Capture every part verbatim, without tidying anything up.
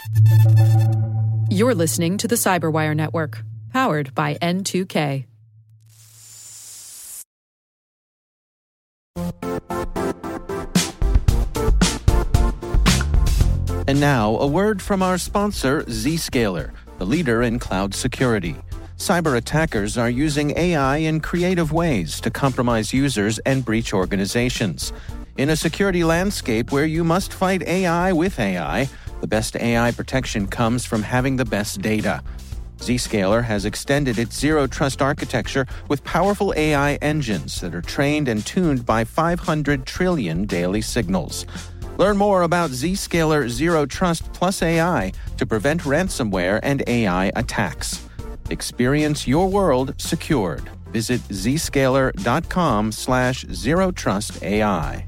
You're listening to the Cyberwire Network, powered by N two K. And now, a word from our sponsor, Zscaler, the leader in cloud security. Cyber attackers are using A I in creative ways to compromise users and breach organizations. In a security landscape where you must fight A I with A I, the best A I protection comes from having the best data. Zscaler has extended its zero-trust architecture with powerful A I engines that are trained and tuned by five hundred trillion daily signals. Learn more about Zscaler Zero Trust Plus A I to prevent ransomware and A I attacks. Experience your world secured. Visit zscaler.com slash zero trust AI.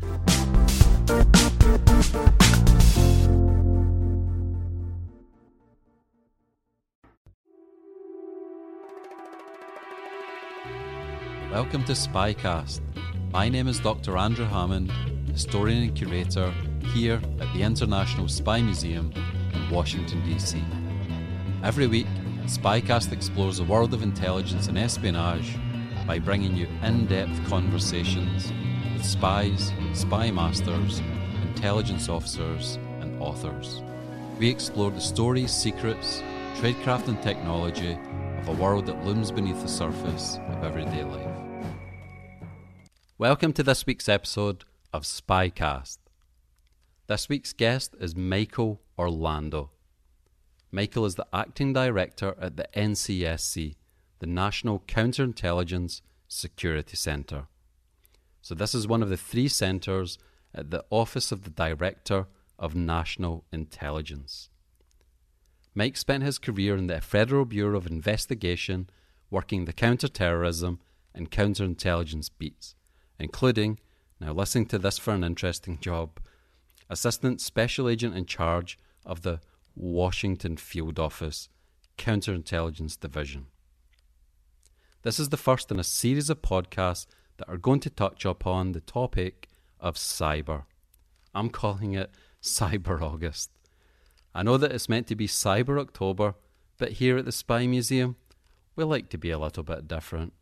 Welcome to Spycast. My name is Doctor Andrew Hammond, historian and curator here at the International Spy Museum in Washington, D C. Every week, Spycast explores the world of intelligence and espionage by bringing you in-depth conversations with spies, spy masters, intelligence officers, and authors. We explore the stories, secrets, tradecraft and technology of a world that looms beneath the surface of everyday life. Welcome to this week's episode of Spycast. This week's guest is Michael Orlando. Michael is the acting director at the N C S C, the National Counterintelligence Security Center. So this is one of the three centers at the Office of the Director of National Intelligence. Mike spent his career in the Federal Bureau of Investigation working the counterterrorism and counterintelligence beats, including, now listening to this for an interesting job, Assistant Special Agent in charge of the Washington Field Office Counterintelligence Division. This is the first in a series of podcasts that are going to touch upon the topic of cyber. I'm calling it Cyber August. I know that it's meant to be Cyber October, but here at the Spy Museum, we like to be a little bit different.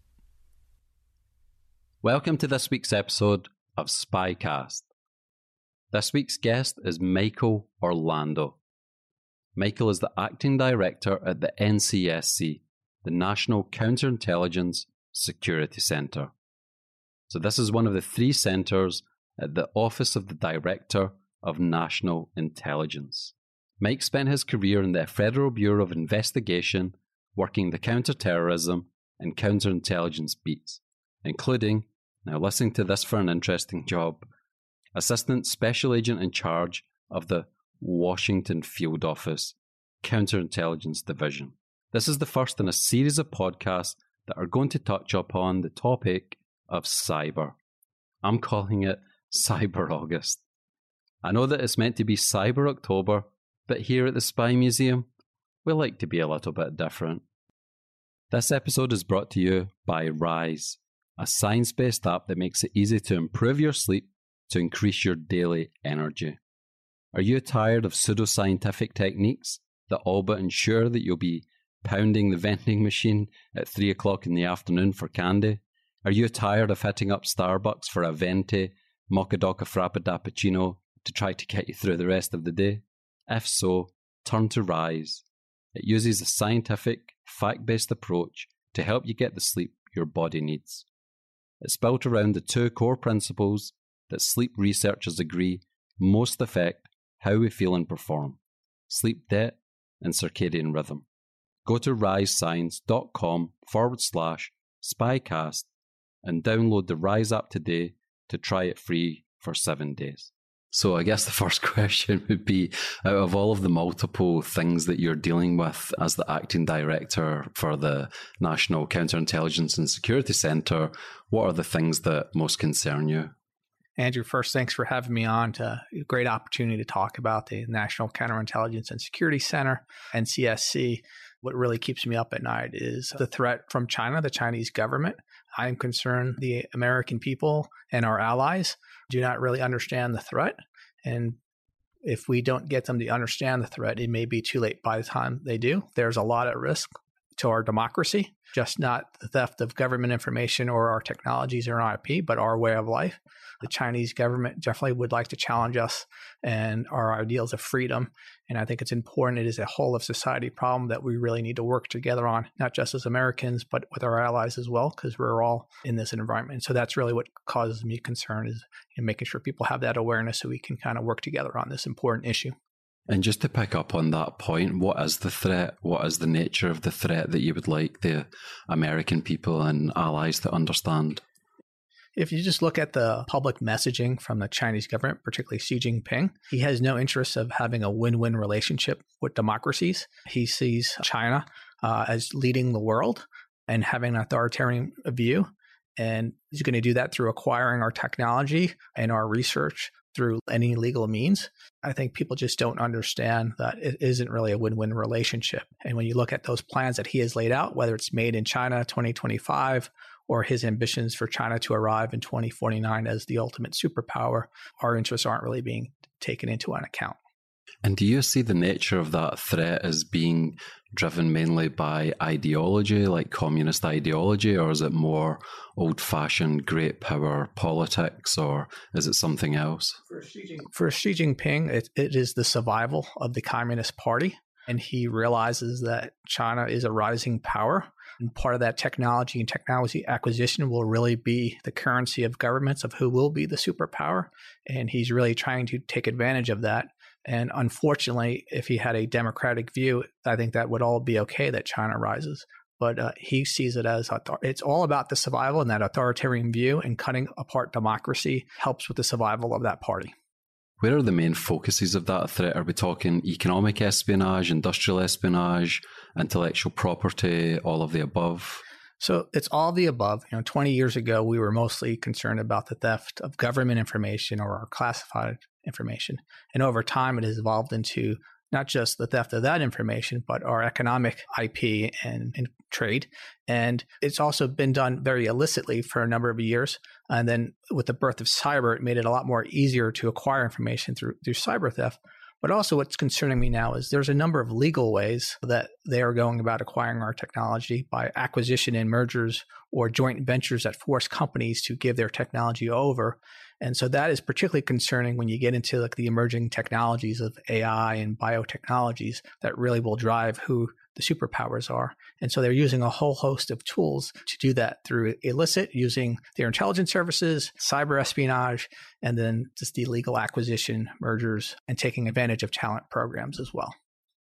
Welcome to this week's episode of Spycast. This week's guest is Michael Orlando. Michael is the acting director at the N C S C, the National Counterintelligence Security Center. So this is one of the three centers at the Office of the Director of National Intelligence. Mike spent his career in the Federal Bureau of Investigation working the counterterrorism and counterintelligence beats, including, now listening to this for an interesting job, Assistant Special Agent in charge of the Washington Field Office Counterintelligence Division. This is the first in a series of podcasts that are going to touch upon the topic of cyber. I'm calling it Cyber August. I know that it's meant to be Cyber October, but here at the Spy Museum, we like to be a little bit different. This episode is brought to you by Rise, a science-based app that makes it easy to improve your sleep to increase your daily energy. Are you tired of pseudoscientific techniques that all but ensure that you'll be pounding the vending machine at three o'clock in the afternoon for candy? Are you tired of hitting up Starbucks for a venti, mochadoca frappadappuccino to try to get you through the rest of the day? If so, turn to Rise. It uses a scientific, fact-based approach to help you get the sleep your body needs. It's built around the two core principles that sleep researchers agree most affect how we feel and perform: sleep debt and circadian rhythm. Go to risescience.com forward slash spycast and download the Rise app today to try it free for seven days. So I guess the first question would be, out of all of the multiple things that you're dealing with as the acting director for the National Counterintelligence and Security Center, what are the things that most concern you? Andrew, first, thanks for having me on. To a great opportunity to talk about the National Counterintelligence and Security Center, N C S C. What really keeps me up at night is the threat from China, the Chinese government. I am concerned the American people and our allies do not really understand the threat. And If we don't get them to understand the threat, it may be too late by the time they do. There's a lot at risk to our democracy, just not the theft of government information or our technologies or I P, but our way of life. The Chinese government definitely would like to challenge us and our ideals of freedom. And I think it's important. It is a whole of society problem that we really need to work together on, not just as Americans, but with our allies as well, because we're all in this environment. So that's really what causes me concern, is in making sure people have that awareness so we can kind of work together on this important issue. And just to pick up on that point, what is the threat? What is the nature of the threat that you would like the American people and allies to understand? If you just look at the public messaging from the Chinese government, particularly Xi Jinping, he has no interest of having a win-win relationship with democracies. He sees China uh, as leading the world and having an authoritarian view. And he's going to do that through acquiring our technology and our research through any legal means. I think people just don't understand that it isn't really a win-win relationship. And when you look at those plans that he has laid out, whether it's made in China twenty twenty-five or his ambitions for China to arrive in twenty forty-nine as the ultimate superpower, our interests aren't really being taken into an account. And do you see the nature of that threat as being driven mainly by ideology, like communist ideology, or is it more old-fashioned great power politics, or is it something else? For Xi, Jing- for Xi Jinping, it, it is the survival of the Communist Party. And he realizes that China is a rising power. And part of that technology and technology acquisition will really be the currency of governments of who will be the superpower. And he's really trying to take advantage of that. And unfortunately, if he had a democratic view, I think that would all be okay that China rises. But uh, he sees it as author- it's all about the survival and that authoritarian view, and cutting apart democracy helps with the survival of that party. Where are the main focuses of that threat? Are we talking economic espionage, industrial espionage, intellectual property, all of the above? So it's all of the above. You know, twenty years ago, we were mostly concerned about the theft of government information or our classified information. And over time, it has evolved into not just the theft of that information, but our economic I P and, and trade. And it's also been done very illicitly for a number of years. And then with the birth of cyber, it made it a lot more easier to acquire information through, through cyber theft. But also what's concerning me now is there's a number of legal ways that they are going about acquiring our technology by acquisition and mergers or joint ventures that force companies to give their technology over. And so that is particularly concerning when you get into like the emerging technologies of A I and biotechnologies that really will drive who the superpowers are. And so they're using a whole host of tools to do that through illicit, using their intelligence services, cyber espionage, and then just the illegal acquisition, mergers, and taking advantage of talent programs as well.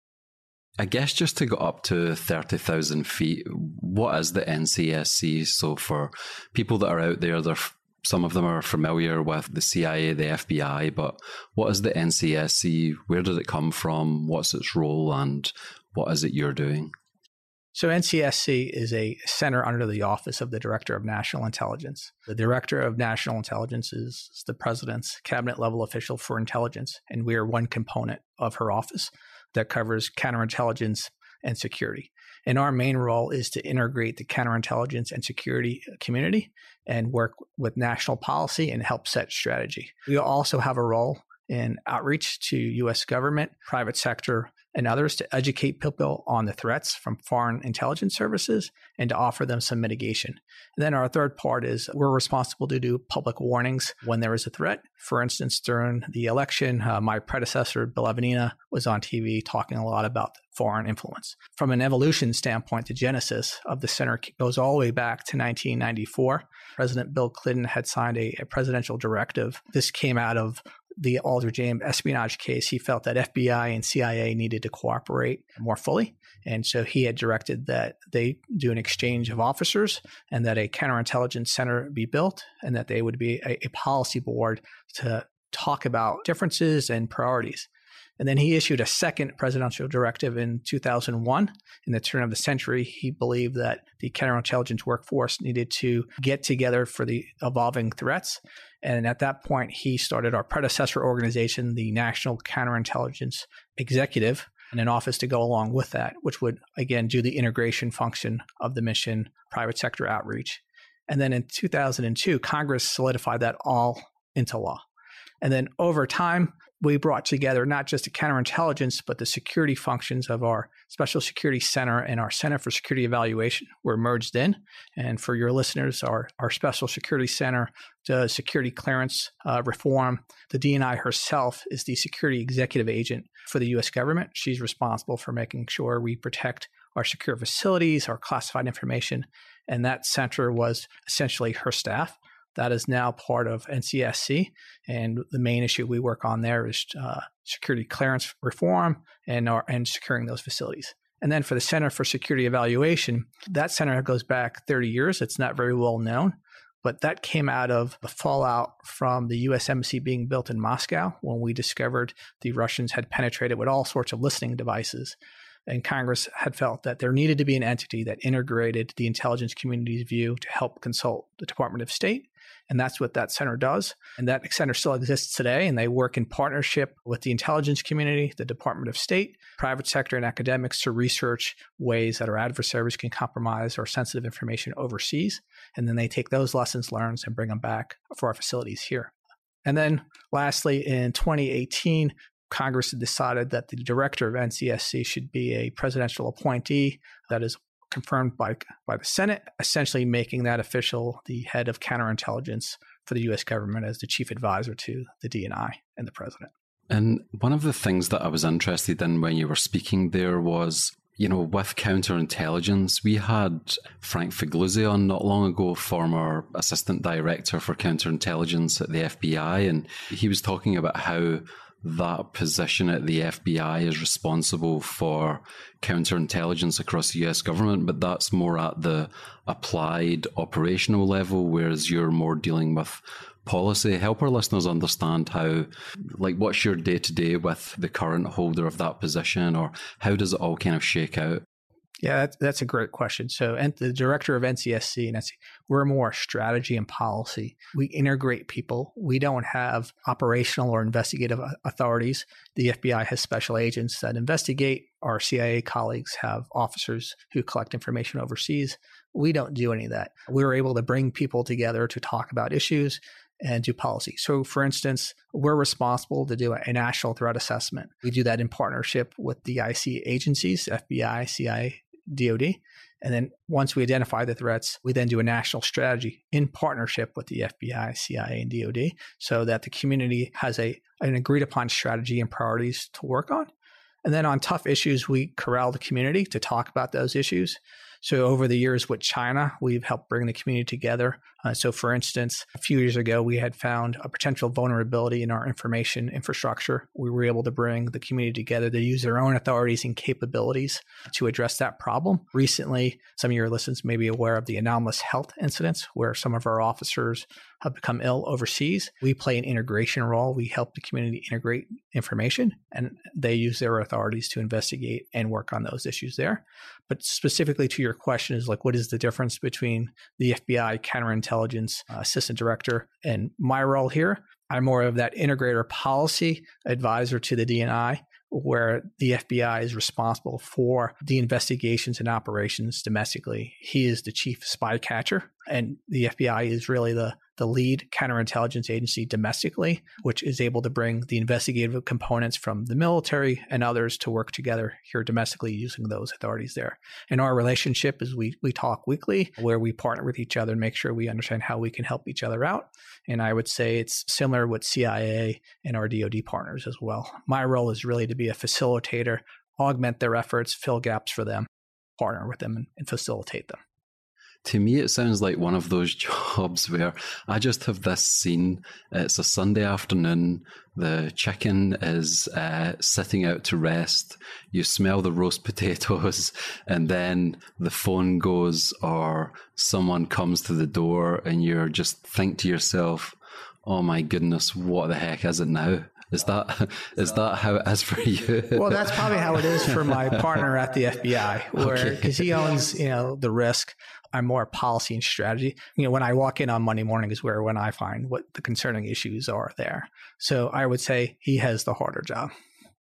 I guess just to go up to thirty thousand feet, what is the N C S C? So for people that are out there, they're some of them are familiar with the C I A, the F B I, but what is the N C S C? Where did it come from? What's its role, and what is it you're doing? So N C S C is a center under the Office of the Director of National Intelligence. The Director of National Intelligence is the President's cabinet level official for intelligence, and we are one component of her office that covers counterintelligence and security. And our main role is to integrate the counterintelligence and security community and work with national policy and help set strategy. We also have a role in outreach to U S government, private sector, and others to educate people on the threats from foreign intelligence services and to offer them some mitigation. And then our third part is we're responsible to do public warnings when there is a threat. For instance, during the election, uh, my predecessor, Bill Evanina, was on T V talking a lot about foreign influence. From an evolution standpoint, the genesis of the center goes all the way back to nineteen ninety-four. President Bill Clinton had signed a, a presidential directive. This came out of the Alder James espionage case. He felt that F B I and C I A needed to cooperate more fully. And so he had directed that they do an exchange of officers and that a counterintelligence center be built and that they would be a, a policy board to talk about differences and priorities. And then he issued a second presidential directive in two thousand one. In the turn of the century, he believed that the counterintelligence workforce needed to get together for the evolving threats. And at that point, he started our predecessor organization, the National Counterintelligence Executive, and an office to go along with that, which would, again, do the integration function of the mission, private sector outreach. And then in two thousand two, Congress solidified that all into law. And then over time, we brought together not just the counterintelligence, but the security functions of our Special Security Center and our Center for Security Evaluation were merged in. And for your listeners, our, our Special Security Center does security clearance uh, reform. The D N I herself is the security executive agent for the U S government. She's responsible for making sure we protect our secure facilities, our classified information. And that center was essentially her staff. That is now part of N C S C, and the main issue we work on there is uh, security clearance reform and, our, and securing those facilities. And then for the Center for Security Evaluation, that center goes back thirty years. It's not very well known, but that came out of the fallout from the U S Embassy being built in Moscow when we discovered the Russians had penetrated with all sorts of listening devices. And Congress had felt that there needed to be an entity that integrated the intelligence community's view to help consult the Department of State. And that's what that center does. And that center still exists today. And they work in partnership with the intelligence community, the Department of State, private sector, and academics to research ways that our adversaries can compromise our sensitive information overseas. And then they take those lessons learned and bring them back for our facilities here. And then lastly, in twenty eighteen, Congress had decided that the director of N C S C should be a presidential appointee that is confirmed by, by the Senate, essentially making that official the head of counterintelligence for the U S government as the chief advisor to the D N I and the president. And one of the things that I was interested in when you were speaking there was, you know, with counterintelligence, we had Frank Figliuzzi on not long ago, former assistant director for counterintelligence at the F B I, and he was talking about how that position at the F B I is responsible for counterintelligence across the U S government, but that's more at the applied operational level, whereas you're more dealing with policy. Help our listeners understand how, like, what's your day-to-day with the current holder of that position, or how does it all kind of shake out? Yeah, that's, that's a great question. So, and the director of N C S C, and N C, we're more strategy and policy. We integrate people. We don't have operational or investigative authorities. The F B I has special agents that investigate. Our C I A colleagues have officers who collect information overseas. We don't do any of that. We're able to bring people together to talk about issues and do policy. So for instance, we're responsible to do a national threat assessment. We do that in partnership with the I C agencies, F B I, C I A, D O D. And then once we identify the threats, we then do a national strategy in partnership with the F B I, C I A, and D O D so that the community has a an agreed upon strategy and priorities to work on. And then on tough issues, we corral the community to talk about those issues. So over the years with China, we've helped bring the community together. Uh, so for instance, a few years ago, we had found a potential vulnerability in our information infrastructure. We were able to bring the community together to use their own authorities and capabilities to address that problem. Recently, some of your listeners may be aware of the anomalous health incidents where some of our officers have become ill overseas. We play an integration role. We help the community integrate information, and they use their authorities to investigate and work on those issues there. But specifically to your question is like, what is the difference between the F B I counterintelligence uh, assistant director and my role here? I'm more of that integrator policy advisor to the D N I, where the F B I is responsible for the investigations and operations domestically. He is the chief spy catcher, and the F B I is really the the lead counterintelligence agency domestically, which is able to bring the investigative components from the military and others to work together here domestically using those authorities there. And our relationship is we we talk weekly, where we partner with each other and make sure we understand how we can help each other out. And I would say it's similar with C I A and our D O D partners as well. My role is really to be a facilitator, augment their efforts, fill gaps for them, partner with them, and, and facilitate them. To me, it sounds like one of those jobs where I just have this scene. It's a Sunday afternoon. The chicken is uh, sitting out to rest. You smell the roast potatoes, and then the phone goes or someone comes to the door, and you're just think to yourself, oh my goodness, what the heck is it now? Is that is that how it is for you? Well, that's probably how it is for my partner at the F B I, where because okay. he owns, you know, the risk. I'm more policy and strategy. You know, when I walk in on Monday morning is where when I find what the concerning issues are there. So I would say he has the harder job.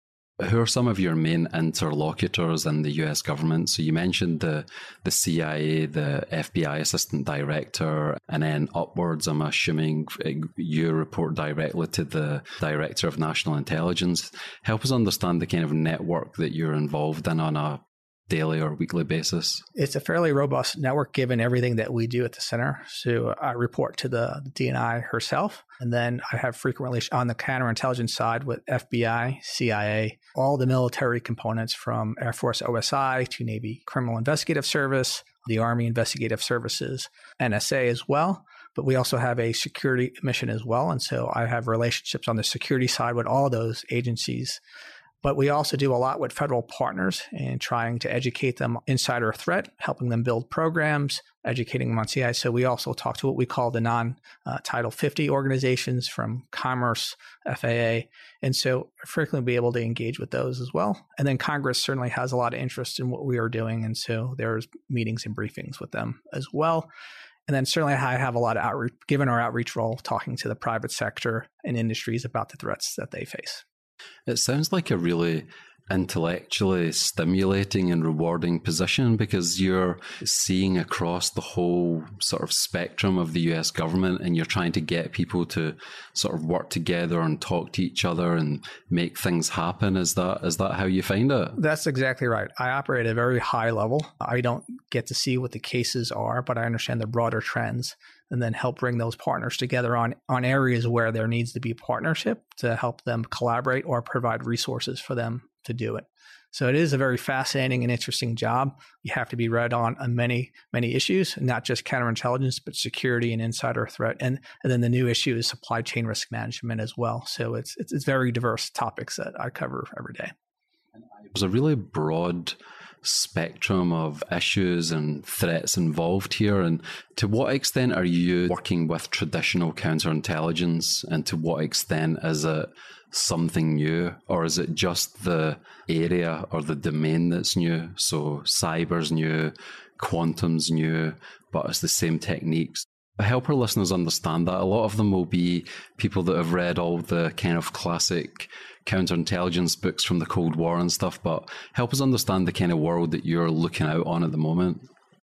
Who are some of your main interlocutors in the U S government? So you mentioned the the C I A, the F B I assistant director, and then upwards, I'm assuming you report directly to the director of national intelligence. Help us understand the kind of network that you're involved in on a daily or weekly basis. It's a fairly robust network given everything that we do at the center. So I report to the, the D N I herself, and then I have frequently on the counterintelligence side with F B I, C I A, all the military components from Air Force O S I to Navy Criminal Investigative Service, the Army Investigative Services, N S A as well. But we also have a security mission as well. And so I have relationships on the security side with all those agencies. But we also do a lot with federal partners and trying to educate them insider threat, helping them build programs, educating them on C I A. So we also talk to what we call the non-Title fifty organizations from Commerce, F A A. And so frequently be able to engage with those as well. And then Congress certainly has a lot of interest in what we are doing. And so there's meetings and briefings with them as well. And then certainly I have a lot of outreach, given our outreach role, talking to the private sector and industries about the threats that they face. It sounds like a really intellectually stimulating and rewarding position because you're seeing across the whole sort of spectrum of the U S government and you're trying to get people to sort of work together and talk to each other and make things happen. Is that is that how you find it? That's exactly right. I operate at a very high level. I don't get to see what the cases are, but I understand the broader trends and then help bring those partners together on, on areas where there needs to be partnership to help them collaborate or provide resources for them to do it. So it is a very fascinating and interesting job. You have to be read on, on many, many issues, not just counterintelligence, but security and insider threat. And, and then the new issue is supply chain risk management as well. So it's, it's, it's very diverse topics that I cover every day. There's a really broad spectrum of issues and threats involved here. And to what extent are you working with traditional counterintelligence, and to what extent is it something new, or is it just the area or the domain that's new? So cyber's new, quantum's new, but it's the same techniques. Help our listeners understand that. A lot of them will be people that have read all the kind of classic counterintelligence books from the Cold War and stuff, but help us understand the kind of world that you're looking out on at the moment.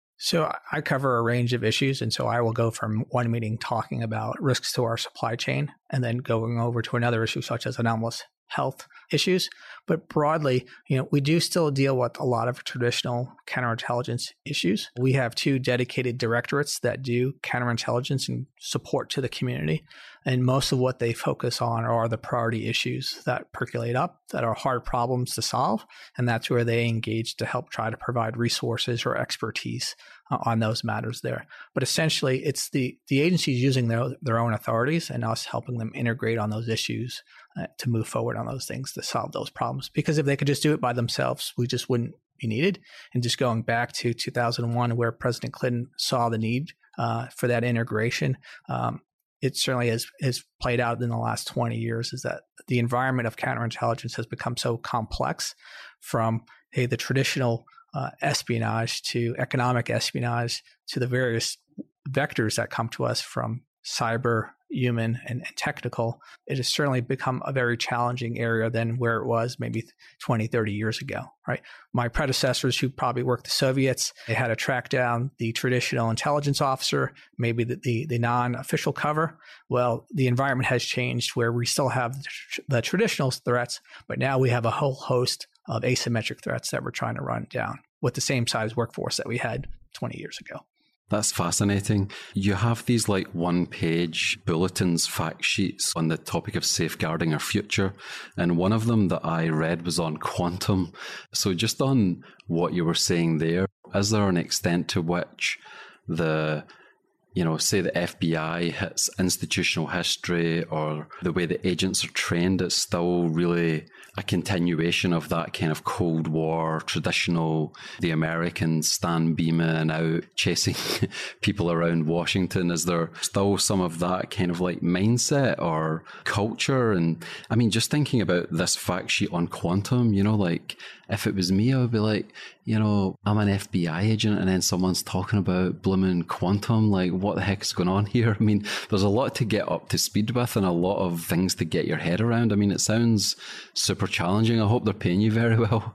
So I cover a range of issues, and so I will go from one meeting talking about risks to our supply chain and then going over to another issue such as anomalous health issues. But broadly, you know, we do still deal with a lot of traditional counterintelligence issues. We have two dedicated directorates that do counterintelligence and support to the community. And most of what they focus on are the priority issues that percolate up, that are hard problems to solve. And that's where they engage to help try to provide resources or expertise uh, on those matters there. But essentially, it's the, the agencies using their, their own authorities and us helping them integrate on those issues uh, to move forward on those things to solve those problems. Because if they could just do it by themselves, we just wouldn't be needed. And just going back to two thousand one, where President Clinton saw the need uh, for that integration, um, it certainly has, has played out in the last twenty years, is that the environment of counterintelligence has become so complex, from, hey, the traditional uh, espionage to economic espionage to the various vectors that come to us from cyber, human, and, and technical. It has certainly become a very challenging area than where it was maybe twenty, thirty years ago, right? My predecessors who probably worked the Soviets, they had to track down the traditional intelligence officer, maybe the, the, the non-official cover. Well, the environment has changed where we still have the, tr- the traditional threats, but now we have a whole host of asymmetric threats that we're trying to run down with the same size workforce that we had twenty years ago. That's fascinating. You have these like one-page bulletins, fact sheets on the topic of safeguarding our future. And one of them that I read was on quantum. So just on what you were saying there, is there an extent to which the, you know, say the F B I hits institutional history or the way the agents are trained, it's still really a continuation of that kind of Cold War, traditional, the Americans stand beaming out, chasing people around Washington? Is there still some of that kind of like mindset or culture? And I mean, just thinking about this fact sheet on quantum, you know, like, if it was me, I would be like, you know, I'm an F B I agent and then someone's talking about blooming quantum. Like, what the heck is going on here? I mean, there's a lot to get up to speed with and a lot of things to get your head around. I mean, it sounds super challenging. I hope they're paying you very well.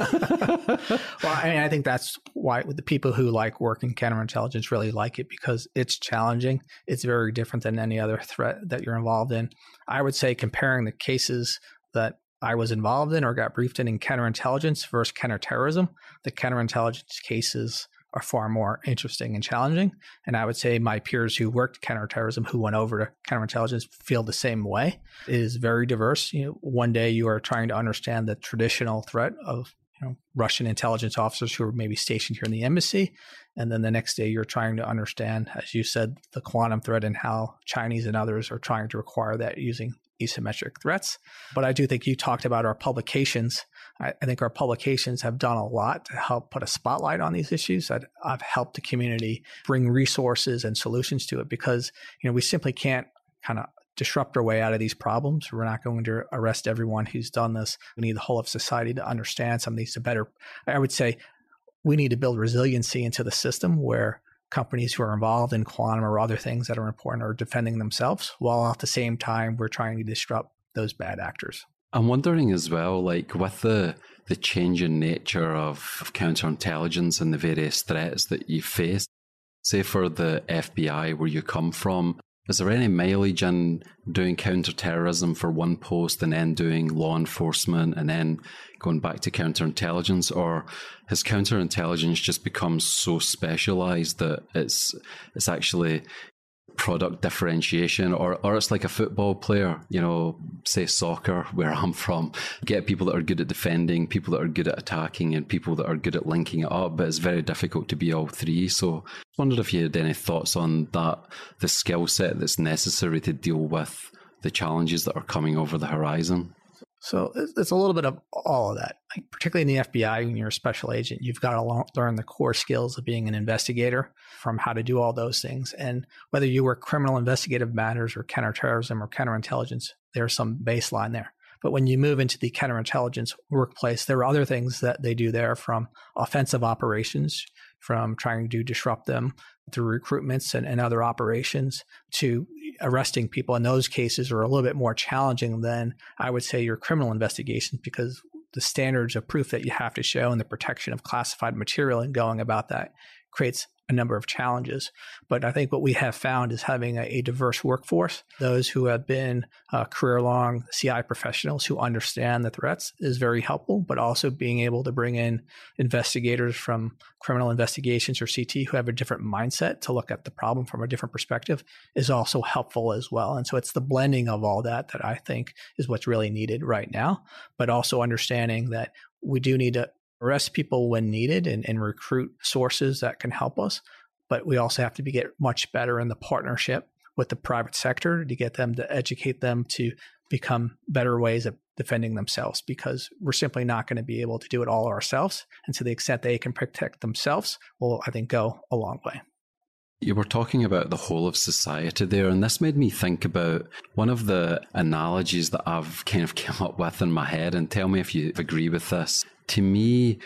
Well, I mean, I think that's why the people who like work in counterintelligence really like it, because it's challenging. It's very different than any other threat that you're involved in. I would say comparing the cases that I was involved in or got briefed in in counterintelligence versus counterterrorism, the counterintelligence cases are far more interesting and challenging. And I would say my peers who worked counterterrorism, who went over to counterintelligence, feel the same way. It is very diverse. You know, one day you are trying to understand the traditional threat of you know, Russian intelligence officers who are maybe stationed here in the embassy. And then the next day you're trying to understand, as you said, the quantum threat and how Chinese and others are trying to require that using asymmetric threats. But I do think you talked about our publications. I, I think our publications have done a lot to help put a spotlight on these issues. I've, I've helped the community bring resources and solutions to it because, you know, we simply can't kind of disrupt our way out of these problems. We're not going to arrest everyone who's done this. We need the whole of society to understand some of these to better. I would say we need to build resiliency into the system where companies who are involved in quantum or other things that are important are defending themselves, while at the same time we're trying to disrupt those bad actors. I'm wondering as well, like with the the changing nature of, of counterintelligence and the various threats that you face, say for the F B I where you come from, is there any mileage in doing counterterrorism for one post and then doing law enforcement and then going back to counterintelligence? Or has counterintelligence just become so specialized that it's it's actually product differentiation, or or it's like a football player, you know, say soccer, where I'm from, get people that are good at defending, people that are good at attacking, and people that are good at linking it up, but it's very difficult to be all three. So I wondered if you had any thoughts on that, the skill set that's necessary to deal with the challenges that are coming over the horizon. So it's a little bit of all of that. Like particularly in the F B I, when you're a special agent, you've got to learn the core skills of being an investigator, from how to do all those things. And whether you work criminal investigative matters or counterterrorism or counterintelligence, there's some baseline there. But when you move into the counterintelligence workplace, there are other things that they do there, from offensive operations, from trying to disrupt them through recruitments and, and other operations, to arresting people. And those cases are a little bit more challenging than, I would say, your criminal investigations, because the standards of proof that you have to show and the protection of classified material and going about that creates a number of challenges. But I think what we have found is having a, a diverse workforce, those who have been uh, career-long C I professionals who understand the threats, is very helpful, but also being able to bring in investigators from criminal investigations or C T who have a different mindset to look at the problem from a different perspective is also helpful as well. And so it's the blending of all that that I think is what's really needed right now, but also understanding that we do need to arrest people when needed and, and recruit sources that can help us. But we also have to be, get much better in the partnership with the private sector to get them to educate them to become better ways of defending themselves, because we're simply not going to be able to do it all ourselves. And to the extent they can protect themselves, will, I think, go a long way. You were talking about the whole of society there, and this made me think about one of the analogies that I've kind of come up with in my head, and tell me if you agree with this. To me,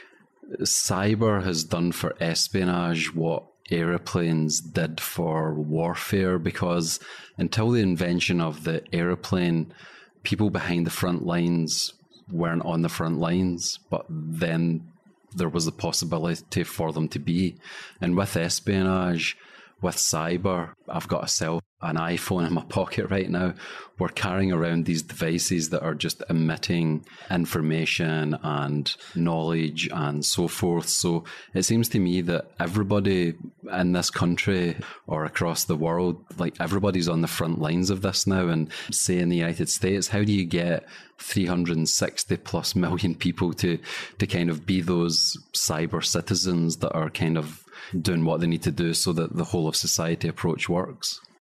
cyber has done for espionage what aeroplanes did for warfare, because until the invention of the aeroplane, people behind the front lines weren't on the front lines, but then there was the possibility for them to be. And with espionage, with cyber, I've got a cell, an iPhone in my pocket right now. We're carrying around these devices that are just emitting information and knowledge and so forth. So it seems to me that everybody in this country or across the world, like everybody's on the front lines of this now. And say in the United States, how do you get three hundred sixty plus million people to, to kind of be those cyber citizens that are kind of doing what they need to do so that the whole of society approach works?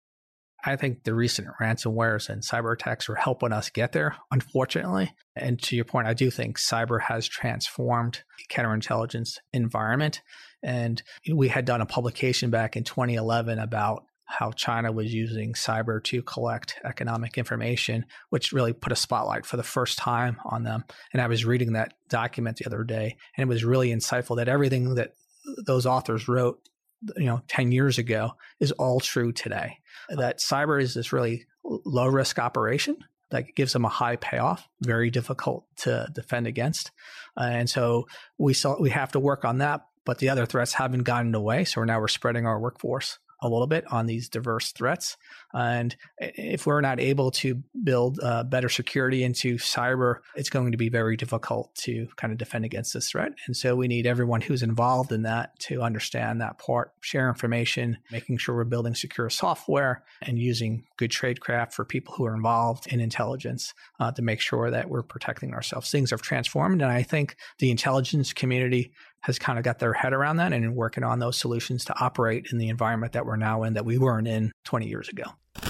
I think the recent ransomwares and cyber attacks are helping us get there, unfortunately. And to your point, I do think cyber has transformed the counterintelligence environment. And we had done a publication back in twenty eleven about how China was using cyber to collect economic information, which really put a spotlight for the first time on them. And I was reading that document the other day, and it was really insightful that everything that those authors wrote, you know, ten years ago is all true today. That cyber is this really low risk operation that gives them a high payoff, very difficult to defend against. Uh, and so we saw, we have to work on that, but the other threats haven't gotten away. So now we're spreading our workforce a little bit on these diverse threats. And if we're not able to build uh, better security into cyber, it's going to be very difficult to kind of defend against this threat. And so we need everyone who's involved in that to understand that part, share information, making sure we're building secure software and using good tradecraft for people who are involved in intelligence uh, to make sure that we're protecting ourselves. Things have transformed. And I think the intelligence community has kind of got their head around that and working on those solutions to operate in the environment that we're now in that we weren't in twenty years ago.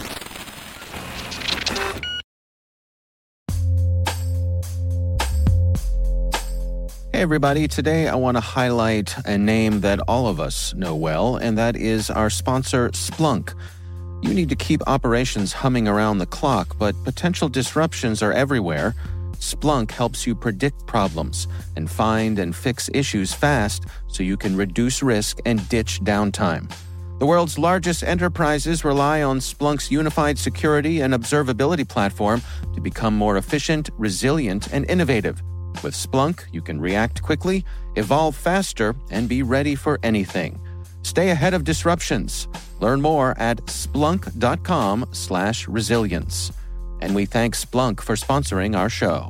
Hey everybody, today I want to highlight a name that all of us know well, and that is our sponsor, Splunk. You need to keep operations humming around the clock, but potential disruptions are everywhere. Splunk helps you predict problems and find and fix issues fast so you can reduce risk and ditch downtime. The world's largest enterprises rely on Splunk's unified security and observability platform to become more efficient, resilient, and innovative. With Splunk, you can react quickly, evolve faster, and be ready for anything. Stay ahead of disruptions. Learn more at splunk.com slash resilience. And we thank Splunk for sponsoring our show.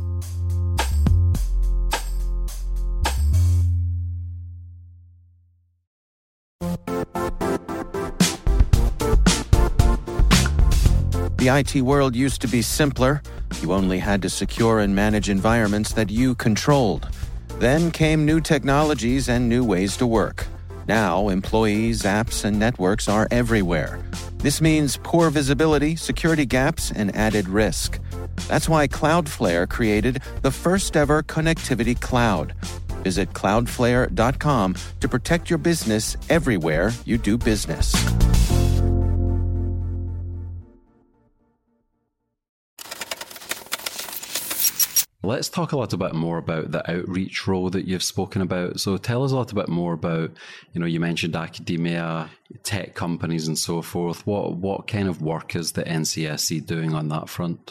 The I T world used to be simpler. You only had to secure and manage environments that you controlled. Then came new technologies and new ways to work. Now, employees, apps, and networks are everywhere. This means poor visibility, security gaps, and added risk. That's why Cloudflare created the first-ever connectivity cloud. Visit cloudflare dot com to protect your business everywhere you do business. Let's talk a little bit more about the outreach role that you've spoken about. So tell us a little bit more about, you know, you mentioned academia, tech companies and so forth. What what kind of work is the N C S C doing on that front?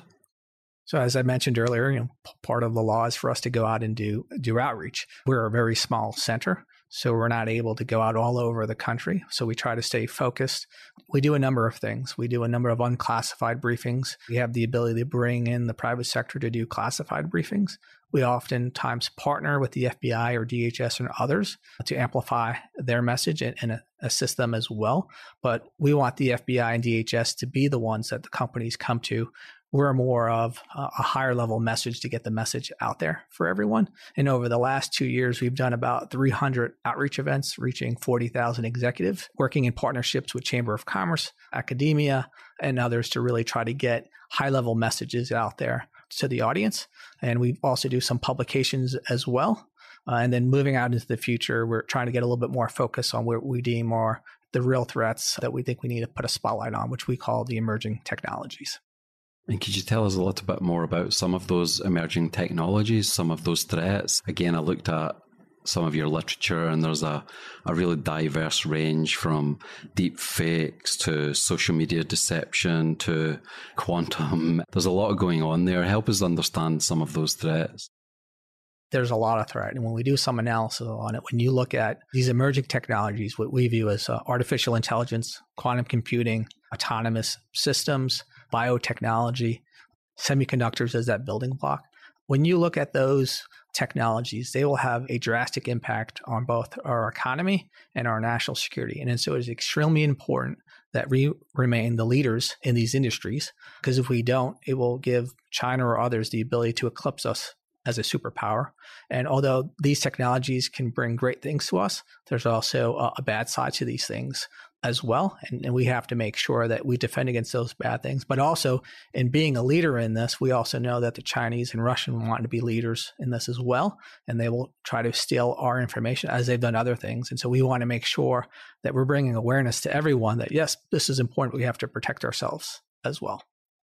So as I mentioned earlier, you know, part of the law is for us to go out and do do outreach. We're a very small center, so we're not able to go out all over the country. So we try to stay focused. We do a number of things. We do a number of unclassified briefings. We have the ability to bring in the private sector to do classified briefings. We oftentimes partner with the F B I or D H S and others to amplify their message and, and assist them as well. But we want the F B I and D H S to be the ones that the companies come to. We're more of a higher level message to get the message out there for everyone. And over the last two years, we've done about three hundred outreach events, reaching forty thousand executives, working in partnerships with Chamber of Commerce, academia, and others to really try to get high level messages out there to the audience. And we also do some publications as well. Uh, and then moving out into the future, we're trying to get a little bit more focus on what we deem are the real threats that we think we need to put a spotlight on, which we call the emerging technologies. And could you tell us a little bit more about some of those emerging technologies, some of those threats? Again, I looked at some of your literature and there's a, a really diverse range from deep fakes to social media deception to quantum. There's a lot going on there. Help us understand some of those threats. There's a lot of threat. And when we do some analysis on it, when you look at these emerging technologies, what we view as uh, artificial intelligence, quantum computing, autonomous systems, biotechnology, semiconductors as that building block. When you look at those technologies, they will have a drastic impact on both our economy and our national security. And so it is extremely important that we remain the leaders in these industries, because if we don't, it will give China or others the ability to eclipse us as a superpower. And although these technologies can bring great things to us, there's also a, a bad side to these things. as well. And, and we have to make sure that we defend against those bad things. But also, in being a leader in this, we also know that the Chinese and Russian want to be leaders in this as well. And they will try to steal our information as they've done other things. And so we want to make sure that we're bringing awareness to everyone that, yes, this is important. We have to protect ourselves as well.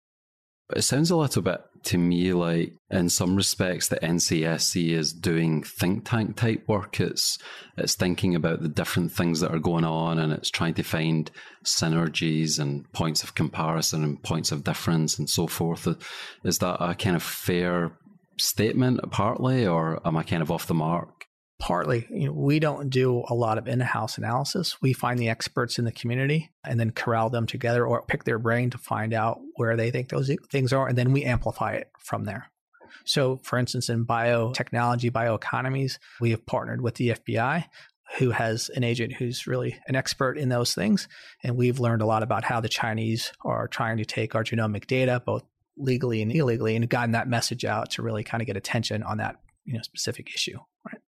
It sounds a little bit to me like, in some respects, the N C S C is doing think tank type work. It's it's thinking about the different things that are going on, and it's trying to find synergies and points of comparison and points of difference and so forth. Is that a kind of fair statement partly, or am I kind of off the mark? Partly. You know, we don't do a lot of in-house analysis. We find the experts in the community and then corral them together or pick their brain to find out where they think those things are, and then we amplify it from there. So, for instance, in biotechnology, bioeconomies, we have partnered with the F B I, who has an agent who's really an expert in those things. And we've learned a lot about how the Chinese are trying to take our genomic data, both legally and illegally, and gotten that message out to really kind of get attention on that, you know, specific issue, right?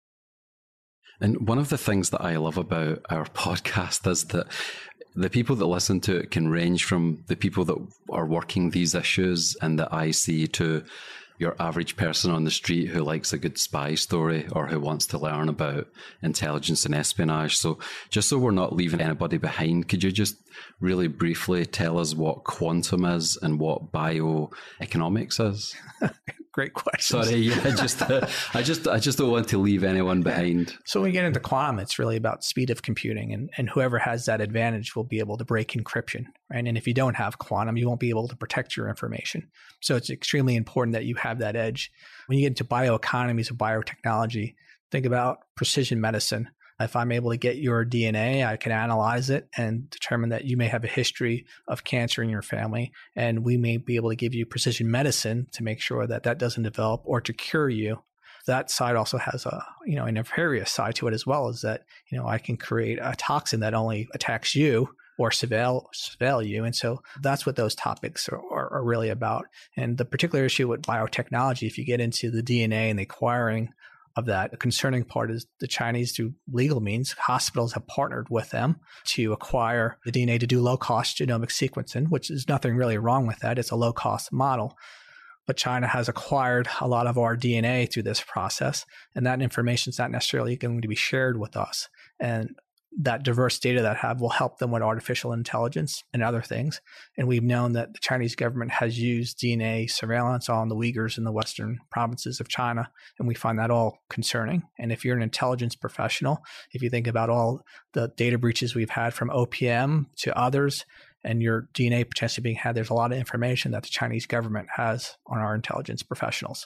And one of the things that I love about our podcast is that the people that listen to it can range from the people that are working these issues and that I see to your average person on the street who likes a good spy story or who wants to learn about intelligence and espionage. So just so we're not leaving anybody behind, could you just really briefly tell us what quantum is and what bioeconomics is? Great question. Sorry, yeah, just uh, I just I just don't want to leave anyone behind. So when we get into quantum, it's really about speed of computing, and, and whoever has that advantage will be able to break encryption, right? And if you don't have quantum, you won't be able to protect your information. So it's extremely important that you have that edge. When you get into bioeconomies or biotechnology, think about precision medicine. If I'm able to get your D N A, I can analyze it and determine that you may have a history of cancer in your family, and we may be able to give you precision medicine to make sure that that doesn't develop or to cure you. That side also has a, you know, a nefarious side to it as well, is that, you know, I can create a toxin that only attacks you or surveil, surveil you. And so that's what those topics are, are, are really about. And the particular issue with biotechnology, if you get into the D N A and the acquiring of that, the concerning part is the Chinese, through legal means, hospitals have partnered with them to acquire the D N A to do low-cost genomic sequencing, which is nothing really wrong with that. It's a low-cost model. But China has acquired a lot of our D N A through this process, and that information is not necessarily going to be shared with us. And that diverse data that I have will help them with artificial intelligence and other things. And we've known that the Chinese government has used D N A surveillance on the Uyghurs in the western provinces of China, and we find that all concerning. And if you're an intelligence professional, if you think about all the data breaches we've had from O P M to others, and your D N A potentially being had, there's a lot of information that the Chinese government has on our intelligence professionals.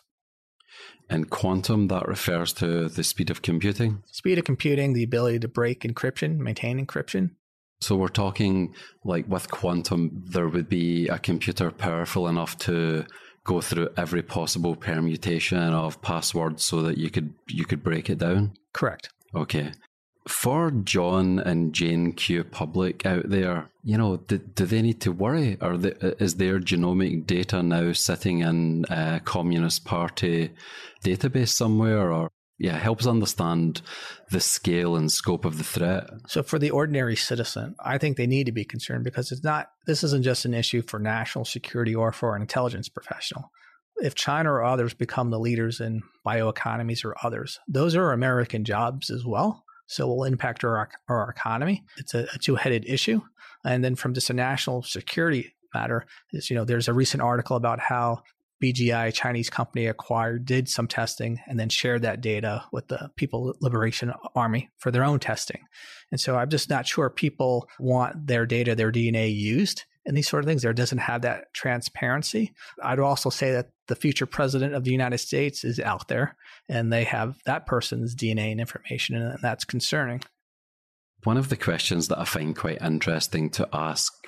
And quantum, that refers to the speed of computing? Speed of computing, the ability to break encryption, maintain encryption. So we're talking like with quantum, there would be a computer powerful enough to go through every possible permutation of passwords so that you could you could break it down? Correct. Okay. For John and Jane Q public out there, you know, do, do they need to worry? Are they, is their genomic data now sitting in a Communist Party database somewhere? Or, yeah, help us understand the scale and scope of the threat. So for the ordinary citizen, I think they need to be concerned, because it's not, this isn't just an issue for national security or for an intelligence professional. If China or others become the leaders in bioeconomies or others, those are American jobs as well. So it will impact our, our economy. It's a, a two-headed issue. And then from just a national security matter, is, you know, there's a recent article about how B G I, a Chinese company acquired, did some testing and then shared that data with the People Liberation Army for their own testing. And so I'm just not sure people want their data, their D N A used in these sort of things. There doesn't have that transparency. I'd also say that the future president of the United States is out there, and they have that person's D N A and information, and that's concerning. One of the questions that I find quite interesting to ask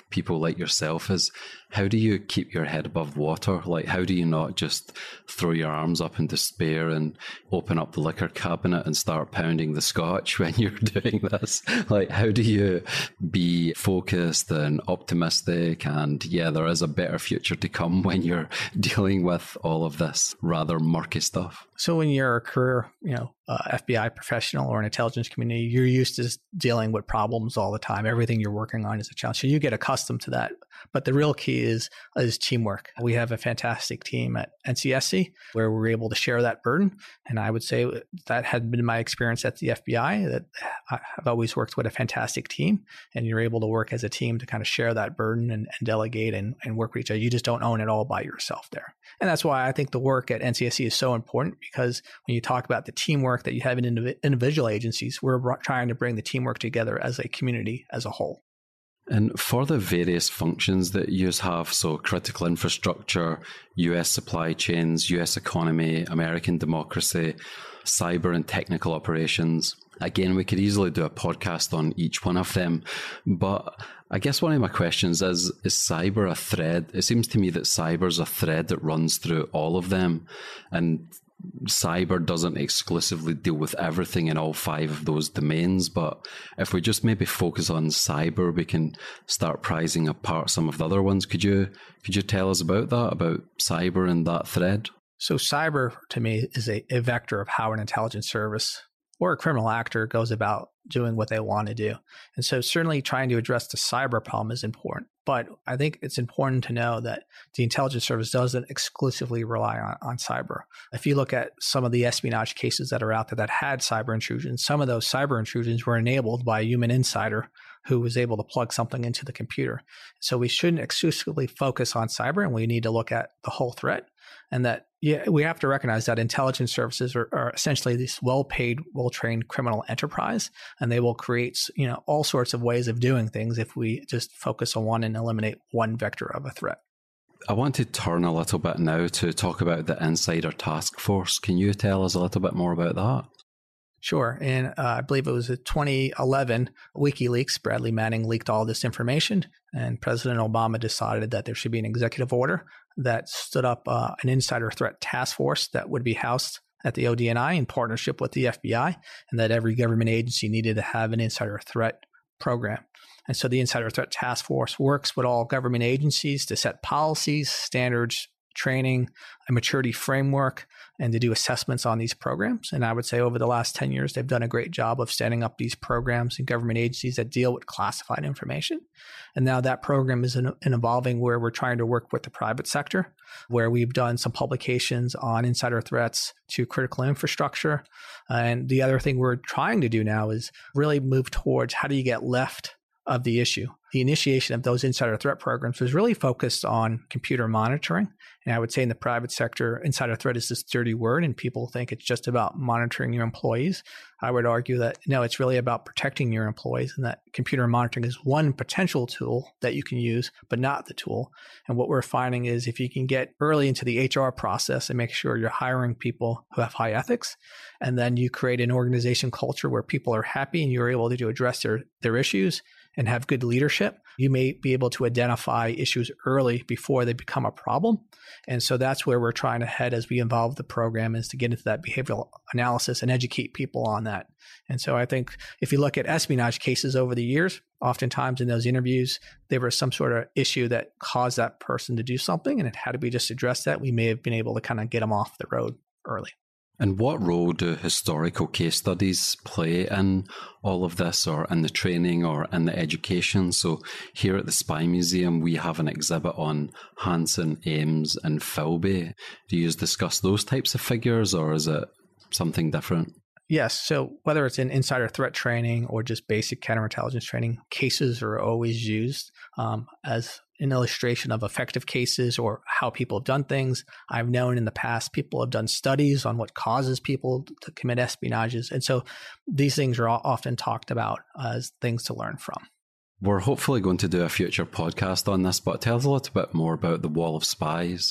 people like yourself is, how do you keep your head above water? Like, how do you not just throw your arms up in despair and open up the liquor cabinet and start pounding the scotch when you're doing this? Like, how do you be focused and optimistic? And yeah, there is a better future to come when you're dealing with all of this rather murky stuff. So when you're a career, you know, uh, F B I professional or an intelligence community, you're used to dealing with problems all the time. Everything you're working on is a challenge. So you get accustomed to that. But the real key is, is teamwork. We have a fantastic team at N C S C where we're able to share that burden. And I would say that had been my experience at the F B I, that I've always worked with a fantastic team, and you're able to work as a team to kind of share that burden and, and delegate and, and work with each other. You just don't own it all by yourself there. And that's why I think the work at N C S C is so important, because when you talk about the teamwork that you have in indiv- individual agencies, we're trying to bring the teamwork together as a community as a whole. And for the various functions that you have, so critical infrastructure, U S supply chains, U S economy, American democracy, cyber and technical operations, again, we could easily do a podcast on each one of them. But I guess one of my questions is, is cyber a thread? It seems to me that cyber is a thread that runs through all of them. And cyber doesn't exclusively deal with everything in all five of those domains, but if we just maybe focus on cyber, we can start prizing apart some of the other ones. Could you could you tell us about that, about cyber and that thread? So cyber, to me, is a, a vector of how an intelligence service or a criminal actor goes about doing what they want to do. And so certainly trying to address the cyber problem is important. But I think it's important to know that the intelligence service doesn't exclusively rely on, on cyber. If you look at some of the espionage cases that are out there that had cyber intrusions, some of those cyber intrusions were enabled by a human insider who was able to plug something into the computer. So we shouldn't exclusively focus on cyber, and we need to look at the whole threat. And that yeah, we have to recognize that intelligence services are, are essentially this well-paid, well-trained criminal enterprise, and they will create, you know, all sorts of ways of doing things if we just focus on one and eliminate one vector of a threat. I want to turn a little bit now to talk about the Insider Task Force. Can you tell us a little bit more about that? Sure. And uh, I believe it was in twenty eleven, WikiLeaks, Bradley Manning leaked all this information, and President Obama decided that there should be an executive order that stood up uh, an insider threat task force that would be housed at the O D N I in partnership with the F B I, and that every government agency needed to have an insider threat program. And so the Insider Threat Task Force works with all government agencies to set policies, standards, training, a maturity framework, and to do assessments on these programs. And I would say over the last ten years, they've done a great job of standing up these programs in government agencies that deal with classified information. And now that program is in, in evolving where we're trying to work with the private sector, where we've done some publications on insider threats to critical infrastructure. And the other thing we're trying to do now is really move towards how do you get left of the issue. The initiation of those insider threat programs was really focused on computer monitoring. And I would say in the private sector, insider threat is this dirty word, and people think it's just about monitoring your employees. I would argue that no, it's really about protecting your employees, and that computer monitoring is one potential tool that you can use, but not the tool. And what we're finding is if you can get early into the H R process and make sure you're hiring people who have high ethics, and then you create an organization culture where people are happy and you're able to address their, their issues and have good leadership, you may be able to identify issues early before they become a problem. And so that's where we're trying to head as we evolve the program, is to get into that behavioral analysis and educate people on that. And so I think if you look at espionage cases over the years, oftentimes in those interviews, there was some sort of issue that caused that person to do something, and it had to be just addressed that. We may have been able to kind of get them off the road early. And what role do historical case studies play in all of this, or in the training or in the education? So here at the Spy Museum, we have an exhibit on Hansen, Ames and Philby. Do you discuss those types of figures, or is it something different? Yes. So whether it's in insider threat training or just basic counterintelligence training, cases are always used um, as an illustration of effective cases or how people have done things. I've known in the past people have done studies on what causes people to commit espionages. And so these things are often talked about as things to learn from. We're hopefully going to do a future podcast on this, but tell us a little bit more about the Wall of Spies.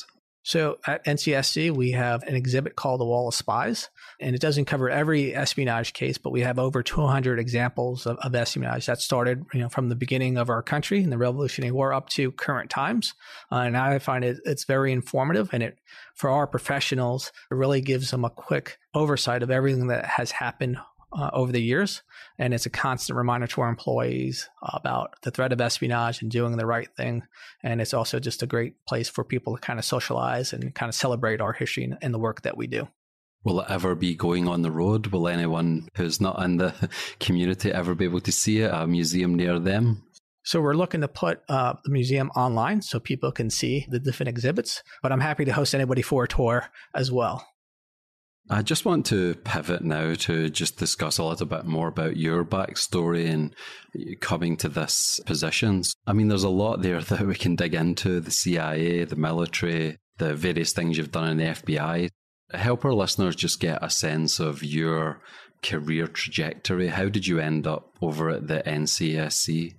So at N C S C, we have an exhibit called The Wall of Spies, and it doesn't cover every espionage case, but we have over two hundred examples of, of espionage that started, you know, from the beginning of our country in the Revolutionary War up to current times. Uh, and I find it it's very informative, and it for our professionals, it really gives them a quick oversight of everything that has happened Uh, over the years. And it's a constant reminder to our employees about the threat of espionage and doing the right thing. And it's also just a great place for people to kind of socialize and kind of celebrate our history and the work that we do. Will it ever be going on the road? Will anyone who's not in the community ever be able to see it, a museum near them? So we're looking to put uh, the museum online so people can see the different exhibits, but I'm happy to host anybody for a tour as well. I just want to pivot now to just discuss a little bit more about your backstory and coming to this position. I mean, there's a lot there that we can dig into, the C I A, the military, the various things you've done in the F B I. Help our listeners just get a sense of your career trajectory. How did you end up over at the N C S C?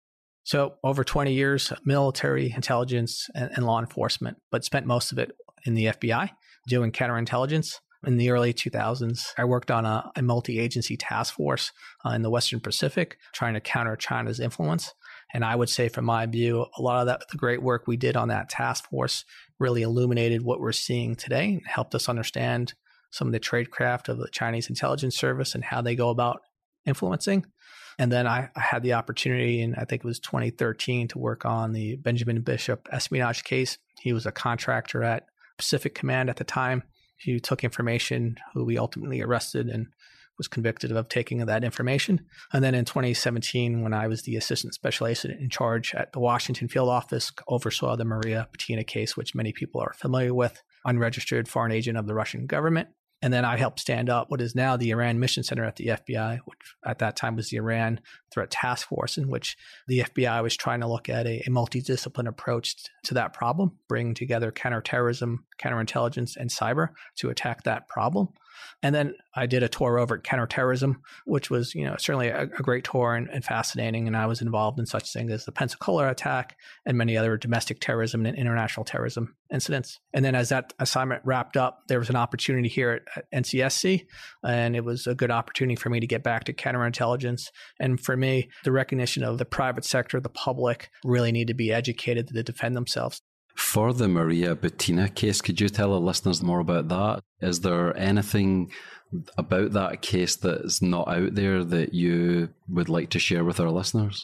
So over twenty years, military intelligence and, and law enforcement, but spent most of it in the F B I doing counterintelligence. In the early two thousands, I worked on a, a multi-agency task force uh, in the Western Pacific trying to counter China's influence. And I would say from my view, a lot of that, the great work we did on that task force really illuminated what we're seeing today and helped us understand some of the tradecraft of the Chinese intelligence service and how they go about influencing. And then I, I had the opportunity in, I think it was twenty thirteen, to work on the Benjamin Bishop espionage case. He was a contractor at Pacific Command at the time. He took information, who we ultimately arrested and was convicted of taking that information. And then in twenty seventeen, when I was the assistant special agent in charge at the Washington field office, oversaw the Maria Butina case, which many people are familiar with, unregistered foreign agent of the Russian government. And then I helped stand up what is now the Iran Mission Center at the F B I, which at that time was the Iran Threat Task Force, in which the F B I was trying to look at a, a multidisciplinary approach to that problem, bringing together counterterrorism, counterintelligence, and cyber to attack that problem. And then I did a tour over at counterterrorism, which was, you know, certainly a, a great tour and, and fascinating. And I was involved in such things as the Pensacola attack and many other domestic terrorism and international terrorism incidents. And then as that assignment wrapped up, there was an opportunity here at, at N C S C, and it was a good opportunity for me to get back to counterintelligence. And for me, the recognition of the private sector, the public, really need to be educated to defend themselves. For the Maria Butina case, could you tell our listeners more about that? Is there anything about that case that is not out there that you would like to share with our listeners?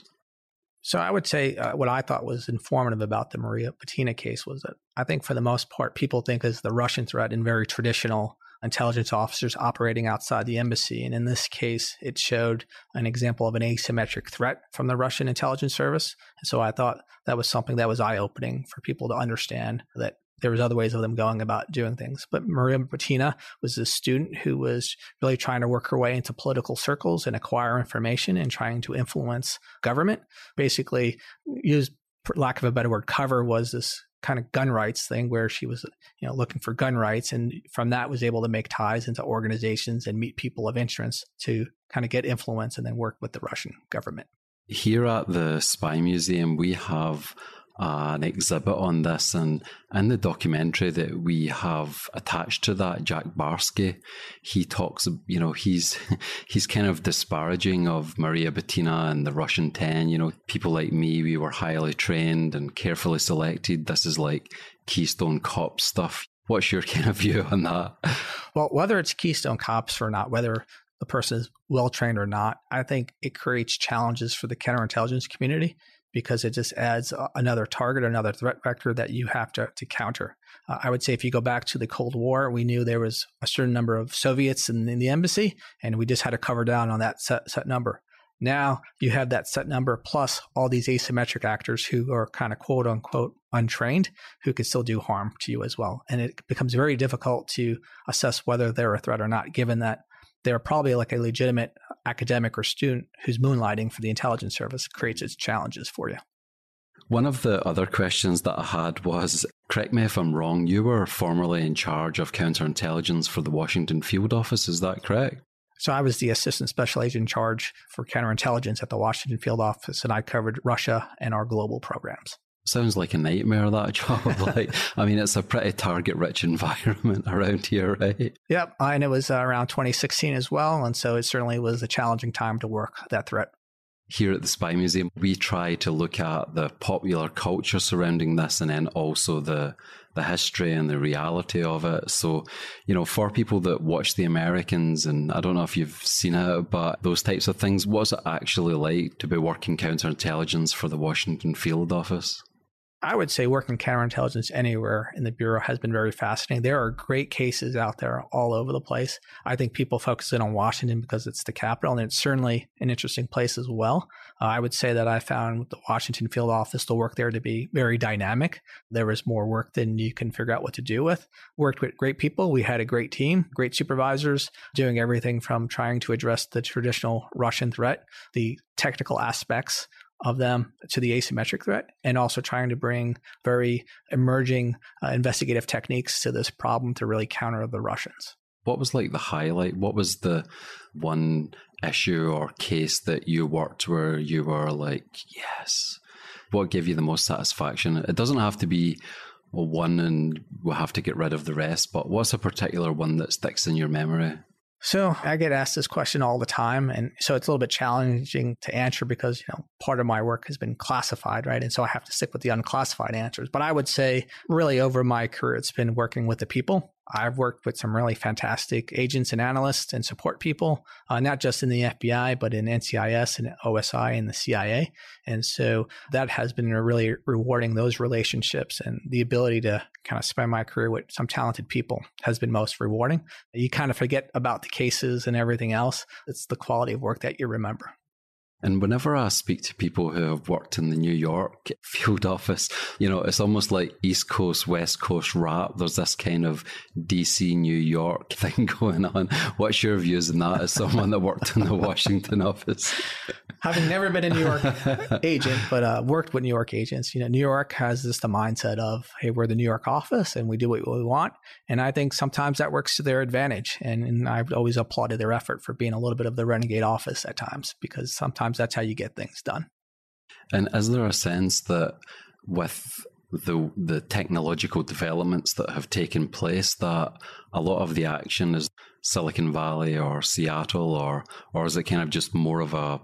So I would say uh, what I thought was informative about the Maria Butina case was that I think for the most part, people think of the Russian threat in very traditional intelligence officers operating outside the embassy. And in this case, it showed an example of an asymmetric threat from the Russian intelligence service. And so I thought that was something that was eye-opening for people to understand that there was other ways of them going about doing things. But Maria Butina was a student who was really trying to work her way into political circles and acquire information and trying to influence government. Basically, used, for lack of a better word, cover was this kind of gun rights thing where she was, you know, looking for gun rights, and from that was able to make ties into organizations and meet people of interest to kind of get influence and then work with the Russian government. Here at the Spy Museum, we have uh, an exhibit on this, and in the documentary that we have attached to that, Jack Barsky, he talks, you know, he's he's kind of disparaging of Maria Butina and the Russian ten. You know, people like me, we were highly trained and carefully selected. This is like Keystone Cop stuff. What's your kind of view on that? Well, whether it's Keystone Cops or not, whether the person is well-trained or not, I think it creates challenges for the counterintelligence community, because it just adds another target, another threat vector that you have to, to counter. Uh, I would say if you go back to the Cold War, we knew there was a certain number of Soviets in, in the embassy, and we just had to cover down on that set, set number. Now you have that set number plus all these asymmetric actors who are kind of quote unquote untrained, who could still do harm to you as well. And it becomes very difficult to assess whether they're a threat or not, given that they're probably like a legitimate academic or student who's moonlighting for the intelligence service. Creates its challenges for you. One of the other questions that I had was, correct me if I'm wrong, you were formerly in charge of counterintelligence for the Washington field office, is that correct? So I was the assistant special agent in charge for counterintelligence at the Washington field office, and I covered Russia and our global programs. Sounds like a nightmare, that job. Like, I mean, it's a pretty target-rich environment around here, right? Yep. And it was uh, around twenty sixteen as well. And so it certainly was a challenging time to work that threat. Here at the Spy Museum, we try to look at the popular culture surrounding this and then also the the history and the reality of it. So, you know, for people that watch The Americans, and I don't know if you've seen it, but those types of things, what's it actually like to be working counterintelligence for the Washington field office? I would say working counterintelligence anywhere in the Bureau has been very fascinating. There are great cases out there all over the place. I think people focus in on Washington because it's the capital, and it's certainly an interesting place as well. Uh, I would say that I found the Washington field office, the work there, to be very dynamic. There was more work than you can figure out what to do with. Worked with great people. We had a great team, great supervisors, doing everything from trying to address the traditional Russian threat, the technical aspects of them, to the asymmetric threat, and also trying to bring very emerging uh, investigative techniques to this problem to really counter the Russians. What was like the highlight? What was the one issue or case that you worked where you were like, yes? What gave you the most satisfaction? It doesn't have to be well, one and we'll have to get rid of the rest, but what's a particular one that sticks in your memory? So I get asked this question all the time. And so it's a little bit challenging to answer because, you know, part of my work has been classified, right? And so I have to stick with the unclassified answers. But I would say really over my career, it's been working with the people. I've worked with some really fantastic agents and analysts and support people, uh, not just in the F B I, but in N C I S and O S I and the C I A. And so that has been really rewarding, those relationships, and the ability to kind of spend my career with some talented people has been most rewarding. You kind of forget about the cases and everything else. It's the quality of work that you remember. And whenever I speak to people who have worked in the New York field office, you know, it's almost like East Coast, West Coast rap. There's this kind of D C, New York thing going on. What's your views on that as someone that worked in the Washington office? Having never been a New York agent, but uh, worked with New York agents, you know, New York has this the mindset of, hey, we're the New York office and we do what we want. And I think sometimes that works to their advantage. And, and I've always applauded their effort for being a little bit of the renegade office at times, because sometimes that's how you get things done. And is there a sense that with the the technological developments that have taken place that a lot of the action is Silicon Valley or Seattle, or or is it kind of just more of a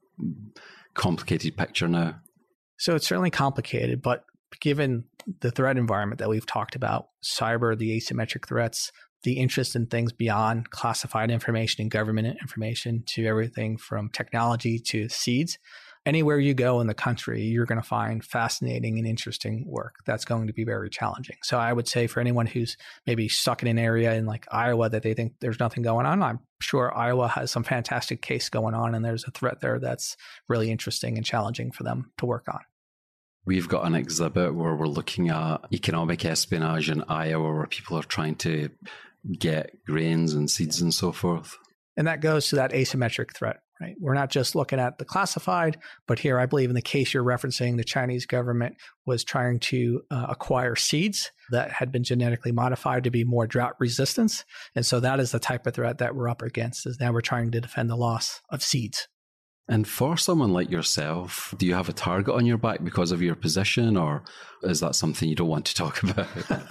complicated picture now? So it's certainly complicated, but given the threat environment that we've talked about, cyber, the asymmetric threats, the interest in things beyond classified information and government information to everything from technology to seeds, anywhere you go in the country, you're going to find fascinating and interesting work that's going to be very challenging. So I would say for anyone who's maybe stuck in an area in like Iowa that they think there's nothing going on, I'm sure Iowa has some fantastic case going on, and there's a threat there that's really interesting and challenging for them to work on. We've got an exhibit where we're looking at economic espionage in Iowa, where people are trying to get grains and seeds and so forth. And that goes to that asymmetric threat, right? We're not just looking at the classified, but here I believe in the case you're referencing, the Chinese government was trying to uh, acquire seeds that had been genetically modified to be more drought resistant. And so that is the type of threat that we're up against, is now we're trying to defend the loss of seeds. And for someone like yourself, do you have a target on your back because of your position, or is that something you don't want to talk about?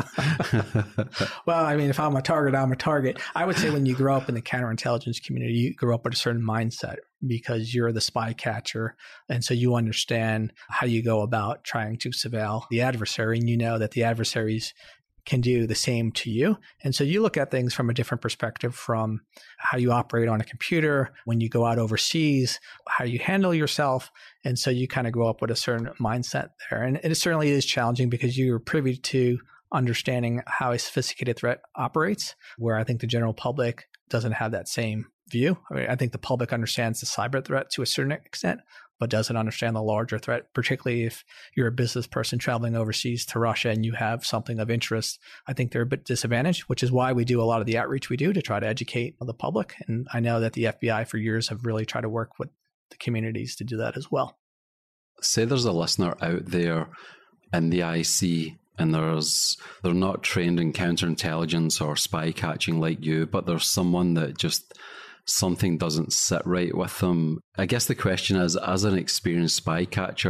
Well, I mean, if I'm a target, I'm a target. I would say when you grow up in the counterintelligence community, you grow up with a certain mindset because you're the spy catcher. And so you understand how you go about trying to surveil the adversary, and you know that the adversaries can do the same to you. And so you look at things from a different perspective, from how you operate on a computer, when you go out overseas, how you handle yourself. And so you kind of grow up with a certain mindset there. And it certainly is challenging because you're privy to understanding how a sophisticated threat operates, where I think the general public doesn't have that same view. I mean, I think the public understands the cyber threat to a certain extent, but doesn't understand the larger threat, particularly if you're a business person traveling overseas to Russia and you have something of interest. I think they're a bit disadvantaged, which is why we do a lot of the outreach we do to try to educate the public. And I know that the F B I for years have really tried to work with the communities to do that as well. Say there's a listener out there in the I C, and there's they're not trained in counterintelligence or spy catching like you, but there's someone that just something doesn't sit right with them. I guess the question is, as an experienced spy catcher,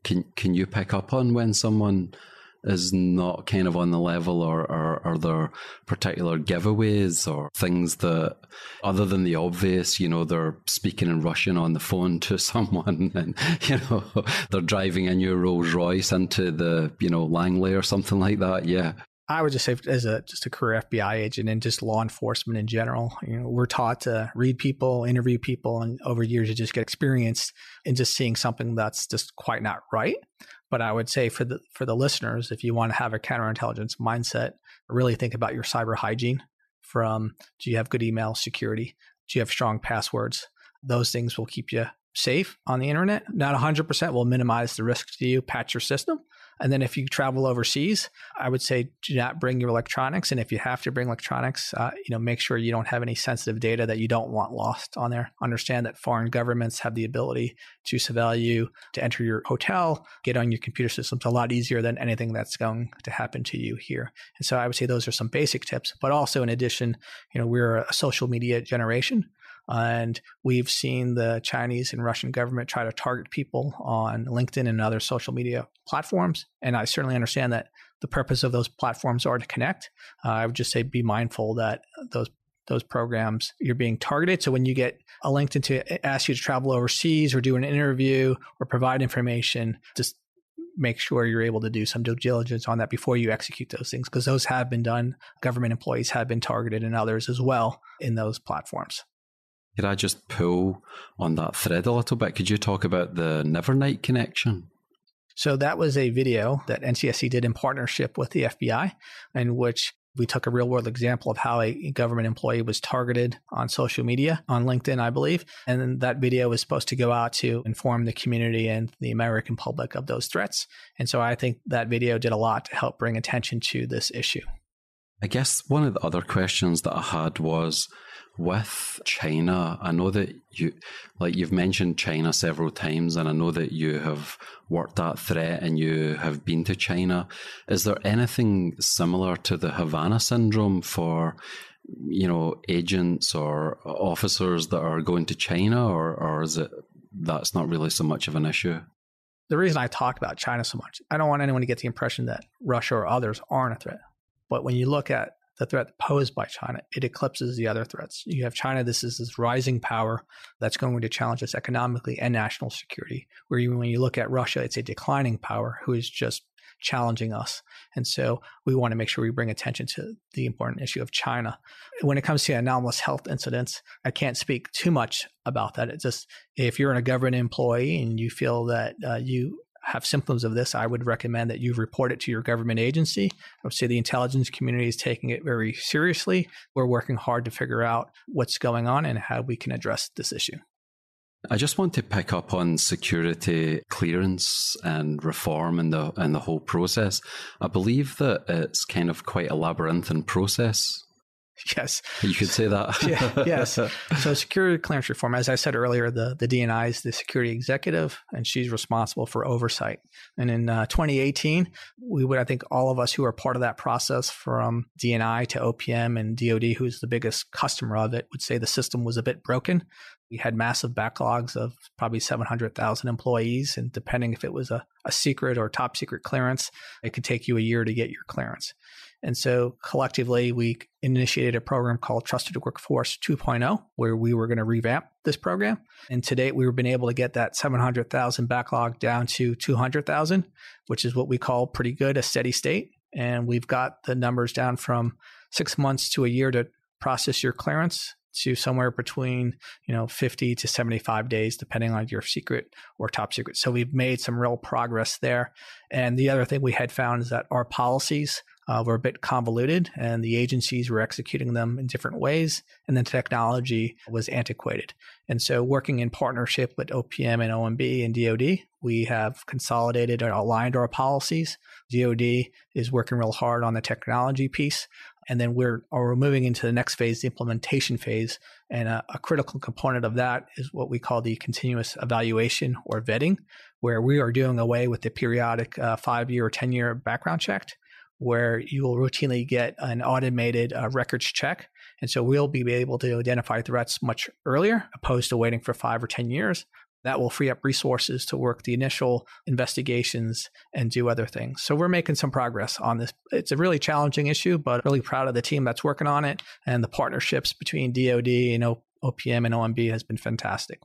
Can can you pick up on when someone is not kind of on the level, or, or are there particular giveaways or things that, other than the obvious, you know, they're speaking in Russian on the phone to someone and, you know, they're driving a new Rolls Royce into the, you know, Langley or something like that? Yeah. I would just say, as a just a career F B I agent and just law enforcement in general, you know, we're taught to read people, interview people, and over years you just get experienced in just seeing something that's just quite not right. But I would say for the for the listeners, if you want to have a counterintelligence mindset, really think about your cyber hygiene. From, do you have good email security? Do you have strong passwords? Those things will keep you safe on the internet. Not one hundred percent will minimize the risk to you. Patch your system. And then if you travel overseas, I would say do not bring your electronics. And if you have to bring electronics, uh, you know, make sure you don't have any sensitive data that you don't want lost on there. Understand that foreign governments have the ability to surveil you, to enter your hotel, get on your computer systems a lot easier than anything that's going to happen to you here. And so I would say those are some basic tips. But also in addition, you know, we're a social media generation. And we've seen the Chinese and Russian government try to target people on LinkedIn and other social media platforms. And I certainly understand that the purpose of those platforms are to connect. Uh, I would just say be mindful that those those programs, you're being targeted. So when you get a LinkedIn to ask you to travel overseas or do an interview or provide information, just make sure you're able to do some due diligence on that before you execute those things, because those have been done. Government employees have been targeted and others as well in those platforms. Could I just pull on that thread a little bit? Could you talk about the Nevernight connection? So that was a video that N C S C did in partnership with the F B I, in which we took a real world example of how a government employee was targeted on social media, on LinkedIn, I believe. And then that video was supposed to go out to inform the community and the American public of those threats. And so I think that video did a lot to help bring attention to this issue. I guess one of the other questions that I had was, with China, I know that you, like you've mentioned China several times, and I know that you have worked that threat and you have been to China. Is there anything similar to the Havana syndrome for, you know, agents or officers that are going to China, or, or is it that's not really so much of an issue? The reason I talk about China so much, I don't want anyone to get the impression that Russia or others aren't a threat. But when you look at the threat posed by China, it eclipses the other threats. You have China, this is this rising power that's going to challenge us economically and national security, where you, when you look at Russia, it's a declining power who is just challenging us. And so we want to make sure we bring attention to the important issue of China. When it comes to anomalous health incidents, I can't speak too much about that. It's just, if you're a government employee and you feel that uh, you have symptoms of this, I would recommend that you report it to your government agency. I would say the intelligence community is taking it very seriously. We're working hard to figure out what's going on and how we can address this issue. I just want to pick up on security clearance and reform and the and the whole process. I believe that it's kind of quite a labyrinthine process. Yes. You could say that. yeah, yes. So security clearance reform, as I said earlier, the, the D N I is the security executive, and she's responsible for oversight. And in uh, twenty eighteen, we would, I think all of us who are part of that process, from D N I to O P M and D O D, who's the biggest customer of it, would say the system was a bit broken. We had massive backlogs of probably seven hundred thousand employees. And depending if it was a, a secret or top secret clearance, it could take you a year to get your clearance. And so collectively, we initiated a program called Trusted Workforce two point oh, where we were going to revamp this program. And to date, we've been able to get that seven hundred thousand backlog down to two hundred thousand, which is what we call pretty good, a steady state. And we've got the numbers down from six months to a year to process your clearance, to somewhere between, you know, fifty to seventy-five days, depending on your secret or top secret. So we've made some real progress there. And the other thing we had found is that our policies uh, were a bit convoluted, and the agencies were executing them in different ways, and the technology was antiquated. And so working in partnership with O P M and O M B and D O D, we have consolidated and aligned our policies. D O D is working real hard on the technology piece. And then we're, we're moving into the next phase, the implementation phase. And a, a critical component of that is what we call the continuous evaluation or vetting, where we are doing away with the periodic uh, five-year or ten-year background check, where you will routinely get an automated uh, records check. And so we'll be able to identify threats much earlier, opposed to waiting for five or ten years. That will free up resources to work the initial investigations and do other things. So we're making some progress on this. It's a really challenging issue, but really proud of the team that's working on it. And the partnerships between D O D and O P M and O M B has been fantastic.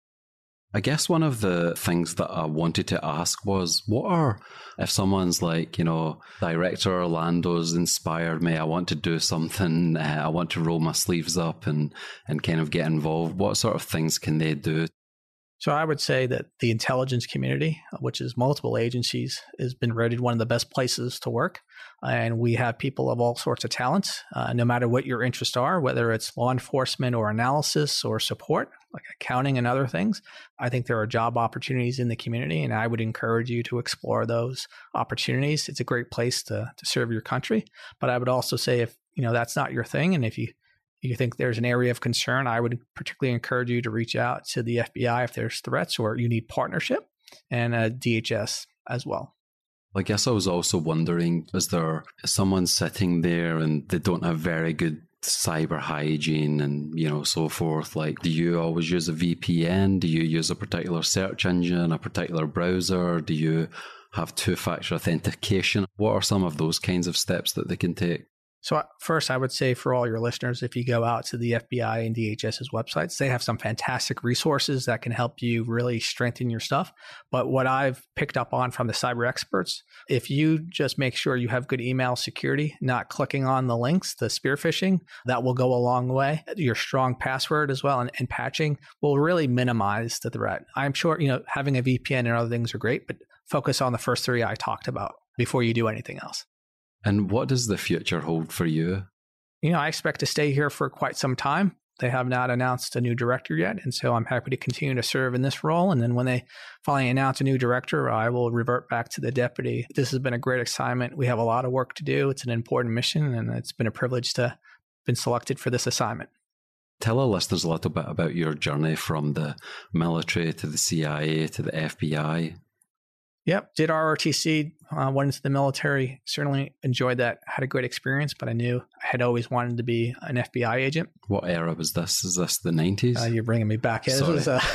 I guess one of the things that I wanted to ask was, what are, if someone's like, you know, Director Orlando's inspired me, I want to do something, uh, I want to roll my sleeves up and, and kind of get involved, what sort of things can they do? So I would say that the intelligence community, which is multiple agencies, has been rated one of the best places to work. And we have people of all sorts of talents, uh, no matter what your interests are, whether it's law enforcement or analysis or support, like accounting and other things. I think there are job opportunities in the community, and I would encourage you to explore those opportunities. It's a great place to, to serve your country. But I would also say if you know that's not your thing, and if you you think there's an area of concern, I would particularly encourage you to reach out to the F B I if there's threats or you need partnership, and uh, D H S as well. I guess I was also wondering, is there someone sitting there and they don't have very good cyber hygiene and, you know, so forth? Like, do you always use a V P N? Do you use a particular search engine, a particular browser? Do you have two-factor authentication? What are some of those kinds of steps that they can take? So first, I would say for all your listeners, if you go out to the F B I and D H S's websites, they have some fantastic resources that can help you really strengthen your stuff. But what I've picked up on from the cyber experts, if you just make sure you have good email security, not clicking on the links, the spear phishing, that will go a long way. Your strong password as well and, and patching will really minimize the threat. I'm sure, you know, having a V P N and other things are great, but focus on the first three I talked about before you do anything else. And what does the future hold for you? You know, I expect to stay here for quite some time. They have not announced a new director yet, and so I'm happy to continue to serve in this role. And then when they finally announce a new director, I will revert back to the deputy. This has been a great assignment. We have a lot of work to do. It's an important mission, and it's been a privilege to have been selected for this assignment. Tell our listeners a little bit about your journey from the military to the C I A to the F B I. Yep. Did R O T C, uh, went into the military, certainly enjoyed that, had a great experience, but I knew I had always wanted to be an F B I agent. What era was this? Is this the nineties? Uh, you're bringing me back. It was, uh,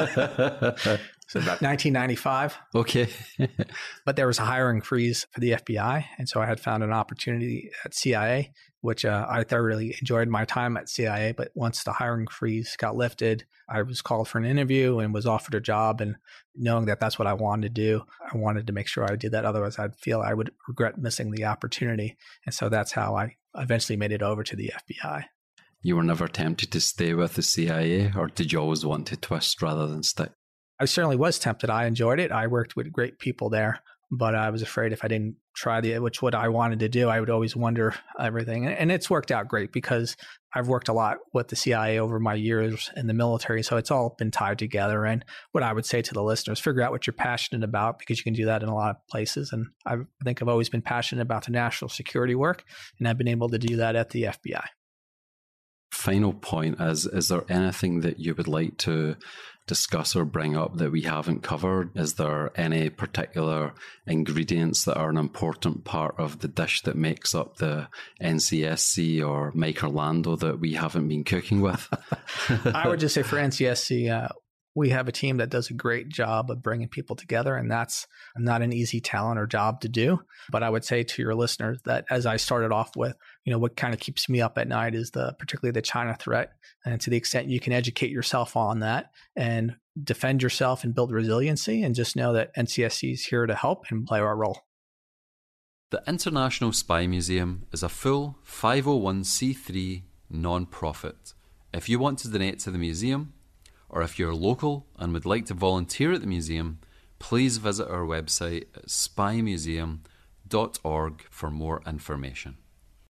so about nineteen ninety-five. Okay. But there was a hiring freeze for the F B I. And so I had found an opportunity at C I A, which uh, I thoroughly enjoyed my time at C I A. But once the hiring freeze got lifted, I was called for an interview and was offered a job. And knowing that that's what I wanted to do, I wanted to make sure I did that. Otherwise, I'd feel I would regret missing the opportunity. And so that's how I eventually made it over to the F B I. You were never tempted to stay with the C I A, or did you always want to twist rather than stick? I certainly was tempted. I enjoyed it. I worked with great people there, but I was afraid if I didn't try the, which what I wanted to do, I would always wonder everything. And it's worked out great because I've worked a lot with the C I A over my years in the military. So it's all been tied together. And what I would say to the listeners, figure out what you're passionate about, because you can do that in a lot of places. And I think I've always been passionate about the national security work, and I've been able to do that at the F B I. Final point is, is there anything that you would like to discuss or bring up that we haven't covered? Is there any particular ingredients that are an important part of the dish that makes up the N C S C or Mike Orlando that we haven't been cooking with? I would just say for N C S C, uh, we have a team that does a great job of bringing people together, and that's not an easy talent or job to do. But I would say to your listeners that, as I started off with, you know, what kind of keeps me up at night is the particularly the China threat. And to the extent you can educate yourself on that and defend yourself and build resiliency, and just know that N C S C is here to help and play our role. The International Spy Museum is a full five oh one c three non-profit. If you want to donate to the museum, or if you're local and would like to volunteer at the museum, please visit our website at spy museum dot org for more information.